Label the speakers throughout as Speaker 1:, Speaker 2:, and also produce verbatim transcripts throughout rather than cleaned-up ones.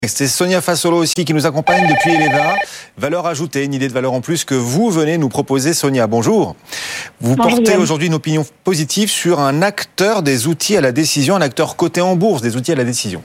Speaker 1: C'est Sonia Fasolo aussi qui nous accompagne depuis Eleva. Valeur ajoutée, une idée de valeur en plus que vous venez nous proposer, Sonia. Bonjour. Vous
Speaker 2: Bonjour,
Speaker 1: portez
Speaker 2: Yann.
Speaker 1: aujourd'hui une opinion positive sur un acteur des outils à la décision, un acteur coté en bourse des outils à la décision.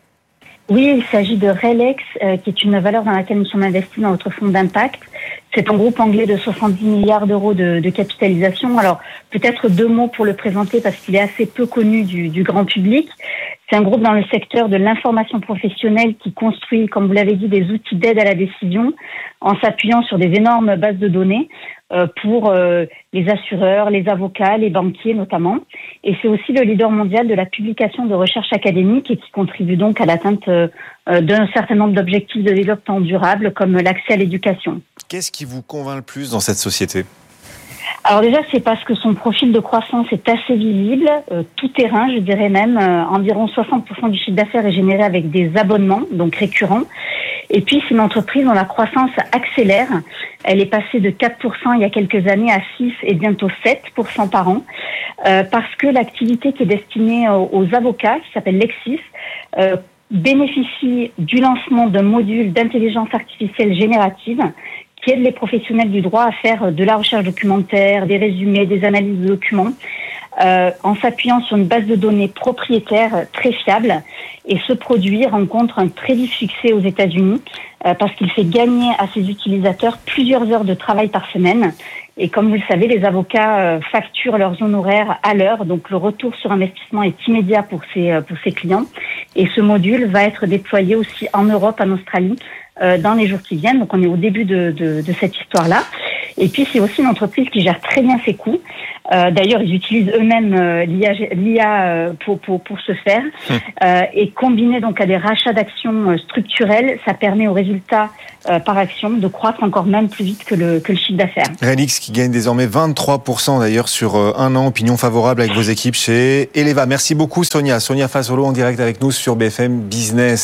Speaker 2: Oui, il s'agit de Relex, euh, qui est une valeur dans laquelle nous sommes investis dans notre fonds d'impact. C'est un groupe anglais de soixante-dix milliards d'euros de, de capitalisation. Alors, peut-être deux mots pour le présenter parce qu'il est assez peu connu du, du grand public. C'est un groupe dans le secteur de l'information professionnelle qui construit, comme vous l'avez dit, des outils d'aide à la décision en s'appuyant sur des énormes bases de données euh, pour euh, les assureurs, les avocats, les banquiers notamment. Et c'est aussi le leader mondial de la publication de recherche académique et qui contribue donc à l'atteinte euh, d'un certain nombre d'objectifs de développement durable comme l'accès à l'éducation.
Speaker 1: Qu'est-ce qui vous convainc le plus dans cette société ?
Speaker 2: Alors déjà, c'est parce que son profil de croissance est assez visible, euh, tout terrain, je dirais même. Euh, environ soixante pour cent du chiffre d'affaires est généré avec des abonnements, donc récurrents. Et puis, c'est une entreprise dont la croissance accélère. Elle est passée de quatre pour cent il y a quelques années à six et bientôt sept pour cent par an, euh, parce que l'activité qui est destinée aux, aux avocats, qui s'appelle Lexis, euh, bénéficie du lancement d'un module d'intelligence artificielle générative qui aide les professionnels du droit à faire de la recherche documentaire, des résumés, des analyses de documents, euh, en s'appuyant sur une base de données propriétaire très fiable. Et ce produit rencontre un très vif succès aux États-Unis euh, parce qu'il fait gagner à ses utilisateurs plusieurs heures de travail par semaine. Et comme vous le savez, les avocats euh, facturent leurs honoraires à l'heure, donc le retour sur investissement est immédiat pour ces, euh, pour ces clients. Et ce module va être déployé aussi en Europe, en Australie, euh, dans les jours qui viennent. Donc on est au début de, de, de cette histoire-là. Et puis c'est aussi une entreprise qui gère très bien ses coûts. Euh, d'ailleurs, ils utilisent eux-mêmes euh, l'I A euh, pour, pour, pour ce faire. Mmh. Euh, et combiné donc à des rachats d'actions euh, structurelles, ça permet aux résultats euh, par action de croître encore même plus vite que le, que le chiffre d'affaires.
Speaker 1: Relix qui gagne désormais vingt-trois pour cent d'ailleurs sur euh, un an. Opinion favorable avec vos équipes chez Eleva. Merci beaucoup Sonia. Sonia Fasolo en direct avec nous sur B F M Business.